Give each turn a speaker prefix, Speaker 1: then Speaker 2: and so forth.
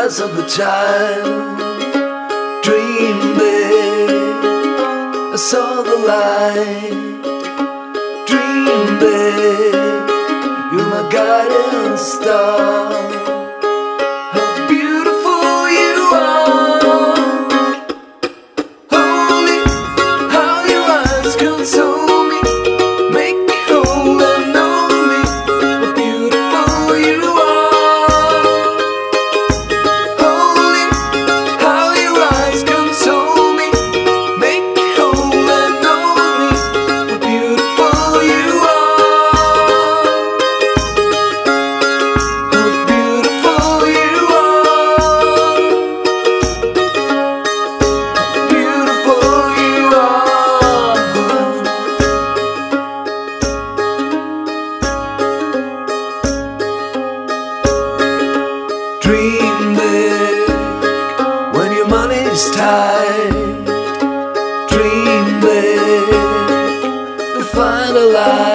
Speaker 1: eyes of a child. Dream big, I saw the light. Dream big, you're my guiding star. How beautiful you are. Holy, how your eyes console me. Make me whole and know me. How beautiful you are. Holy, how your eyes console me. Make me whole and know me. How beautiful you are. How beautiful you are. How beautiful you are. Dream big when your money's tight. Dream big, you'll find a light.